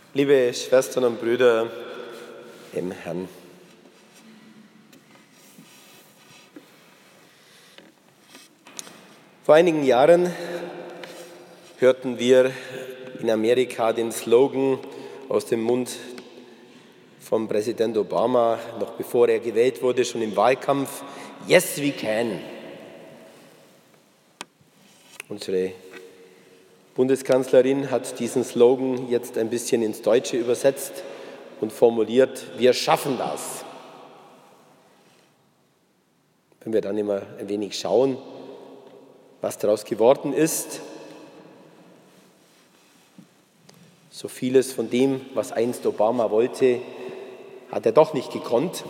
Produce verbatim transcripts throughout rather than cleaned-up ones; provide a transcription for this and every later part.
Liebe Schwestern und Brüder im Herrn, vor einigen Jahren hörten wir in Amerika den Slogan aus dem Mund von Präsident Obama, noch bevor er gewählt wurde, schon im Wahlkampf: Yes, we can. Unsere Bundeskanzlerin hat diesen Slogan jetzt ein bisschen ins Deutsche übersetzt und formuliert: Wir schaffen das. Wenn wir dann immer ein wenig schauen, was daraus geworden ist, so vieles von dem, was einst Obama wollte, hat er doch nicht gekonnt.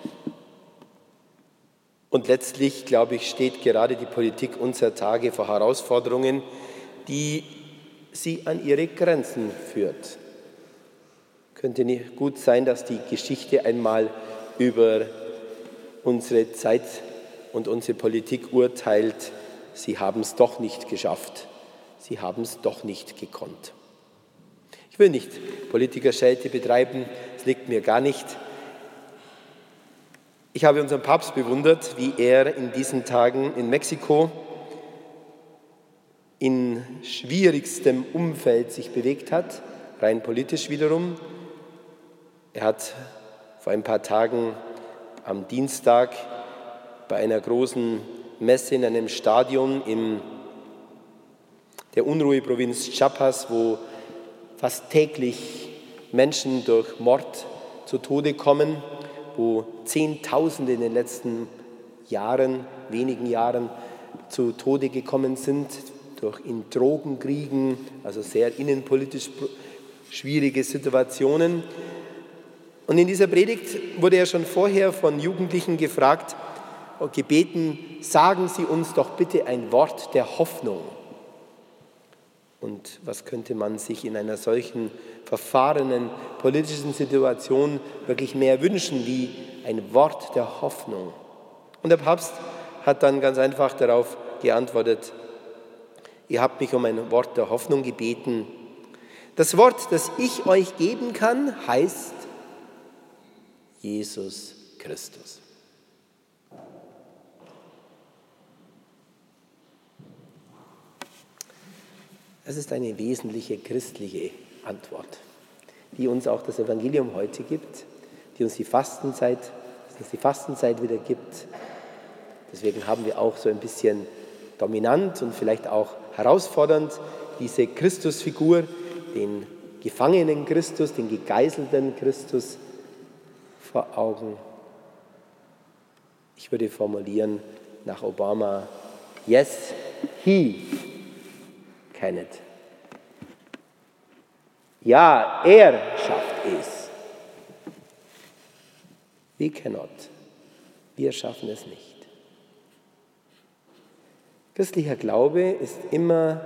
Und letztlich, glaube ich, steht gerade die Politik unserer Tage vor Herausforderungen, die sie an ihre Grenzen führt. Könnte nicht gut sein, dass die Geschichte einmal über unsere Zeit und unsere Politik urteilt: Sie haben es doch nicht geschafft, sie haben es doch nicht gekonnt. Ich will nicht Politikerschelte betreiben, es liegt mir gar nicht. Ich habe unseren Papst bewundert, wie er in diesen Tagen in Mexiko in schwierigstem Umfeld sich bewegt hat, rein politisch wiederum. Er hat vor ein paar Tagen am Dienstag bei einer großen Messe in einem Stadion in der Unruheprovinz Chiapas, wo fast täglich Menschen durch Mord zu Tode kommen, wo Zehntausende in den letzten Jahren, wenigen Jahren zu Tode gekommen sind, durch in Drogenkriegen, also sehr innenpolitisch schwierige Situationen. Und in dieser Predigt wurde er schon vorher von Jugendlichen gefragt und gebeten: Sagen Sie uns doch bitte ein Wort der Hoffnung. Und was könnte man sich in einer solchen verfahrenen politischen Situation wirklich mehr wünschen wie ein Wort der Hoffnung? Und der Papst hat dann ganz einfach darauf geantwortet: Ihr habt mich um ein Wort der Hoffnung gebeten. Das Wort, das ich euch geben kann, heißt Jesus Christus. Das ist eine wesentliche christliche Antwort, die uns auch das Evangelium heute gibt, die uns die Fastenzeit, die uns die Fastenzeit wieder gibt. Deswegen haben wir auch so ein bisschen dominant und vielleicht auch herausfordernd diese Christusfigur, den gefangenen Christus, den gegeißelten Christus vor Augen. Ich würde formulieren nach Obama: Yes, he can it. Ja, er schafft es. We cannot. Wir schaffen es nicht. Christlicher Glaube ist immer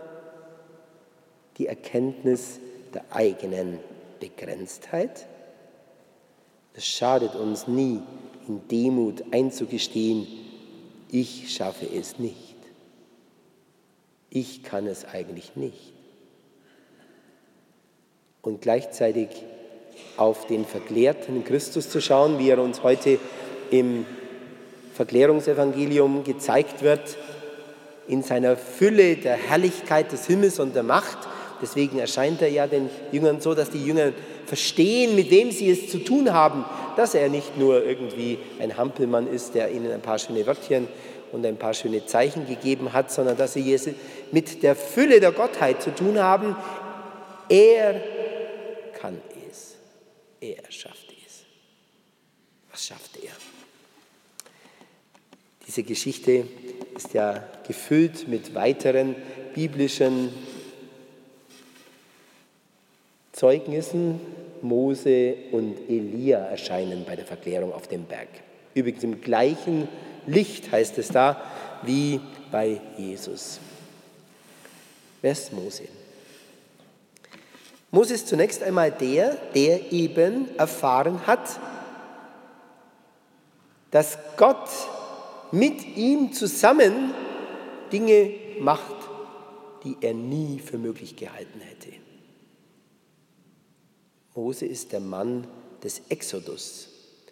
die Erkenntnis der eigenen Begrenztheit. Es schadet uns nie, in Demut einzugestehen: Ich schaffe es nicht. Ich kann es eigentlich nicht. Und gleichzeitig auf den verklärten Christus zu schauen, wie er uns heute im Verklärungsevangelium gezeigt wird, in seiner Fülle der Herrlichkeit des Himmels und der Macht. Deswegen erscheint er ja den Jüngern so, dass die Jünger verstehen, mit wem sie es zu tun haben, dass er nicht nur irgendwie ein Hampelmann ist, der ihnen ein paar schöne Wörtchen und ein paar schöne Zeichen gegeben hat, sondern dass sie mit der Fülle der Gottheit zu tun haben. Er kann es. Er schafft es. Was schafft er? Diese Geschichte ist ja gefüllt mit weiteren biblischen Zeugnissen. Mose und Elia erscheinen bei der Verklärung auf dem Berg. Übrigens im gleichen Licht, heißt es da, wie bei Jesus. Wer ist Mose? Mose ist zunächst einmal der, der eben erfahren hat, dass Gott mit ihm zusammen Dinge macht, die er nie für möglich gehalten hätte. Mose ist der Mann des Exodus.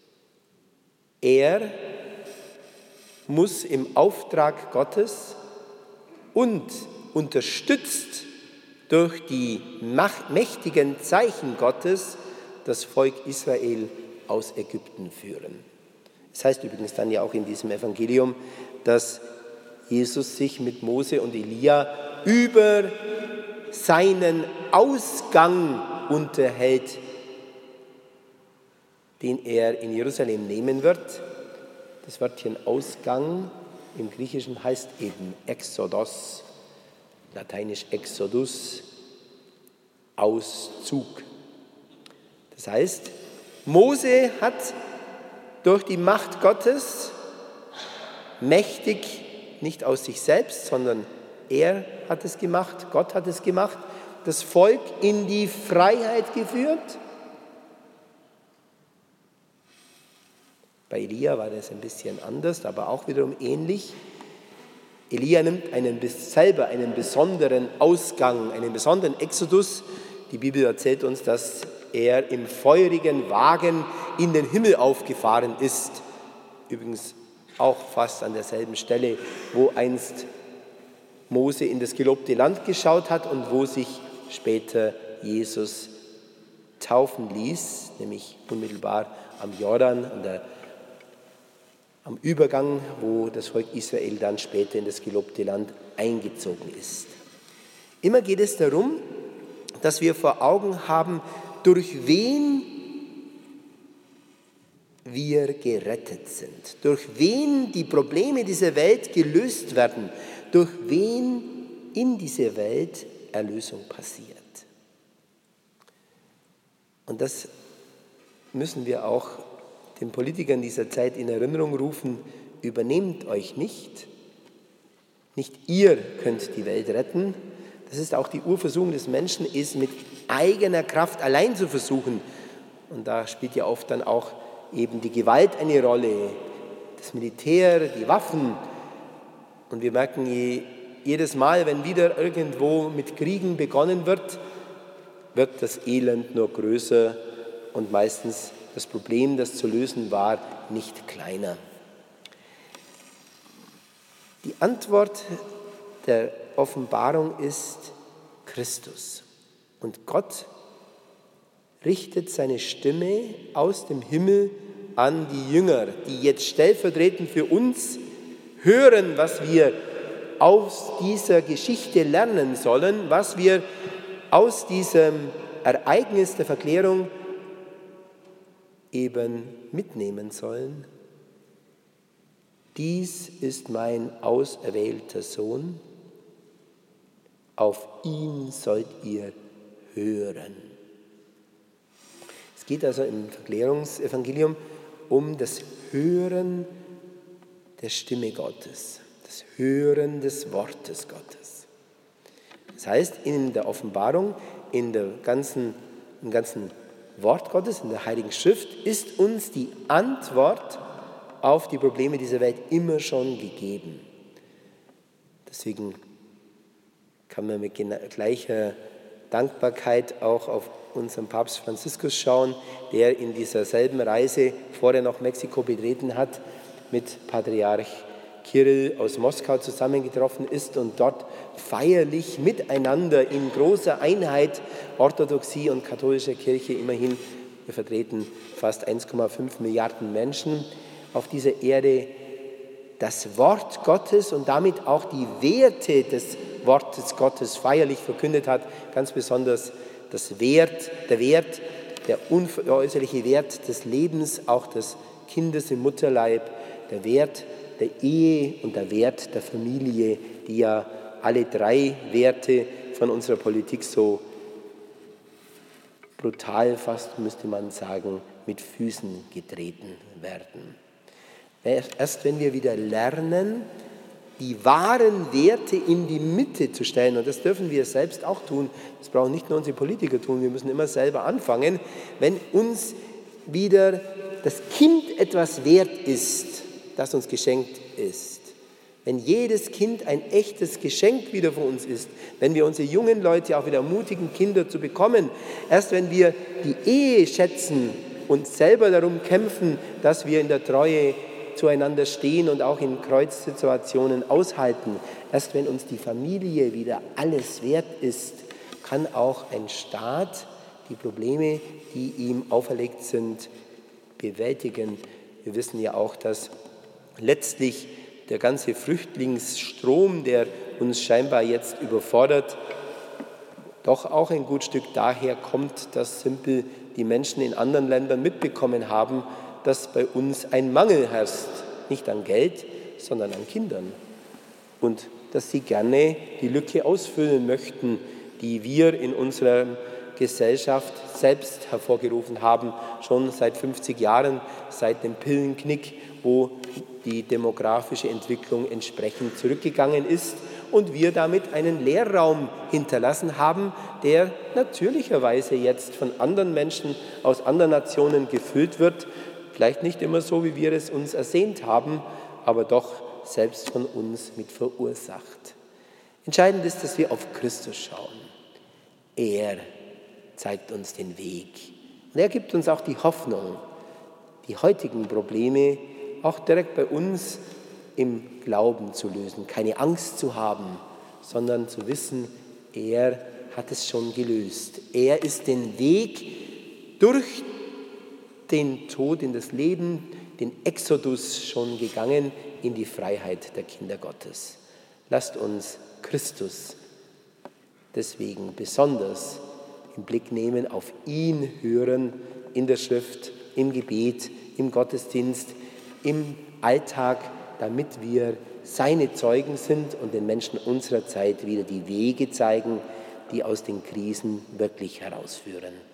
Er muss im Auftrag Gottes und unterstützt durch die mächtigen Zeichen Gottes das Volk Israel aus Ägypten führen. Das heißt übrigens dann ja auch in diesem Evangelium, dass Jesus sich mit Mose und Elia über seinen Ausgang unterhält, den er in Jerusalem nehmen wird. Das Wörtchen Ausgang im Griechischen heißt eben Exodos, lateinisch Exodus, Auszug. Das heißt, Mose hat durch die Macht Gottes mächtig, nicht aus sich selbst, sondern er hat es gemacht, Gott hat es gemacht, das Volk in die Freiheit geführt. Bei Elia war das ein bisschen anders, aber auch wiederum ähnlich. Elia nimmt einen, selber einen besonderen Ausgang, einen besonderen Exodus. Die Bibel erzählt uns, dass er im feurigen Wagen in den Himmel aufgefahren ist. Übrigens auch fast an derselben Stelle, wo einst Mose in das gelobte Land geschaut hat und wo sich später Jesus taufen ließ, nämlich unmittelbar am Jordan, an der am Übergang, wo das Volk Israel dann später in das gelobte Land eingezogen ist. Immer geht es darum, dass wir vor Augen haben, durch wen wir gerettet sind, durch wen die Probleme dieser Welt gelöst werden, durch wen in dieser Welt Erlösung passiert. Und das müssen wir auch den Politikern dieser Zeit in Erinnerung rufen: Übernehmt euch nicht. Nicht ihr könnt die Welt retten. Das ist auch die Urversuchung des Menschen, es mit eigener Kraft allein zu versuchen. Und da spielt ja oft dann auch eben die Gewalt eine Rolle, das Militär, die Waffen. Und wir merken je, jedes Mal, wenn wieder irgendwo mit Kriegen begonnen wird, wird das Elend nur größer und meistens das Problem, das zu lösen war, nicht kleiner. Die Antwort der Offenbarung ist Christus. Und Gott richtet seine Stimme aus dem Himmel an die Jünger, die jetzt stellvertretend für uns hören, was wir aus dieser Geschichte lernen sollen, was wir aus diesem Ereignis der Verklärung eben mitnehmen sollen. Dies ist mein auserwählter Sohn, auf ihn sollt ihr hören. Es geht also im Verklärungsevangelium um das Hören der Stimme Gottes, das Hören des Wortes Gottes. Das heißt, in der Offenbarung, in der ganzen, im ganzen Wort Gottes, in der Heiligen Schrift, ist uns die Antwort auf die Probleme dieser Welt immer schon gegeben. Deswegen kann man mit gleicher Dankbarkeit auch auf unseren Papst Franziskus schauen, der in dieser selben Reise vorher noch Mexiko betreten hat, mit Patriarch Kirill aus Moskau zusammengetroffen ist und dort feierlich miteinander in großer Einheit Orthodoxie und katholische Kirche, immerhin, wir vertreten fast eins Komma fünf Milliarden Menschen auf dieser Erde, das Wort Gottes und damit auch die Werte des Wortes Gottes feierlich verkündet hat, ganz besonders das Wert, der Wert, der unveräußerliche Wert des Lebens, auch des Kindes im Mutterleib, der Wert der Ehe und der Wert der Familie, die ja alle drei Werte von unserer Politik so brutal, fast müsste man sagen, mit Füßen getreten werden. Erst wenn wir wieder lernen, die wahren Werte in die Mitte zu stellen, und das dürfen wir selbst auch tun, das brauchen nicht nur unsere Politiker tun, wir müssen immer selber anfangen, wenn uns wieder das Kind etwas wert ist, das uns geschenkt ist, wenn jedes Kind ein echtes Geschenk wieder für uns ist, wenn wir unsere jungen Leute auch wieder ermutigen, Kinder zu bekommen, erst wenn wir die Ehe schätzen und selber darum kämpfen, dass wir in der Treue zueinander stehen und auch in Kreuzsituationen aushalten, erst wenn uns die Familie wieder alles wert ist, kann auch ein Staat die Probleme, die ihm auferlegt sind, bewältigen. Wir wissen ja auch, dass letztlich der ganze Flüchtlingsstrom, der uns scheinbar jetzt überfordert, doch auch ein gut Stück daher kommt, dass simpel die Menschen in anderen Ländern mitbekommen haben, dass bei uns ein Mangel herrscht, nicht an Geld, sondern an Kindern. Und dass sie gerne die Lücke ausfüllen möchten, die wir in unserer Gesellschaft selbst hervorgerufen haben, schon seit fünfzig Jahren, seit dem Pillenknick, wo die demografische Entwicklung entsprechend zurückgegangen ist und wir damit einen Leerraum hinterlassen haben, der natürlicherweise jetzt von anderen Menschen aus anderen Nationen gefüllt wird, vielleicht nicht immer so, wie wir es uns ersehnt haben, aber doch selbst von uns mit verursacht. Entscheidend ist, dass wir auf Christus schauen. Er zeigt uns den Weg. Und er gibt uns auch die Hoffnung, die heutigen Probleme auch direkt bei uns im Glauben zu lösen. Keine Angst zu haben, sondern zu wissen, er hat es schon gelöst. Er ist den Weg durch den Tod in das Leben, den Exodus schon gegangen in die Freiheit der Kinder Gottes. Lasst uns Christus deswegen besonders im Blick nehmen, auf ihn hören, in der Schrift, im Gebet, im Gottesdienst, im Alltag, damit wir seine Zeugen sind und den Menschen unserer Zeit wieder die Wege zeigen, die aus den Krisen wirklich herausführen.